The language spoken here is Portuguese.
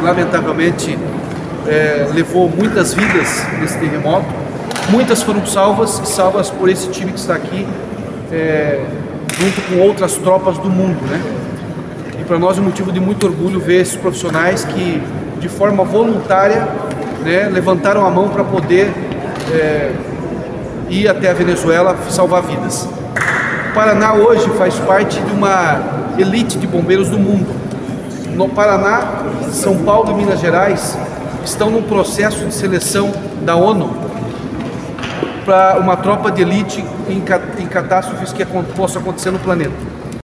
lamentavelmente levou muitas vidas nesse terremoto. Muitas foram salvas por esse time que está aqui, junto com outras tropas do mundo, né? E para nós é um motivo de muito orgulho ver esses profissionais que, de forma voluntária, né, levantaram a mão para poder ir até a Venezuela salvar vidas. O Paraná hoje faz parte de uma elite de bombeiros do mundo. No Paraná, São Paulo e Minas Gerais estão num processo de seleção da ONU para uma tropa de elite em catástrofes que possam acontecer no planeta.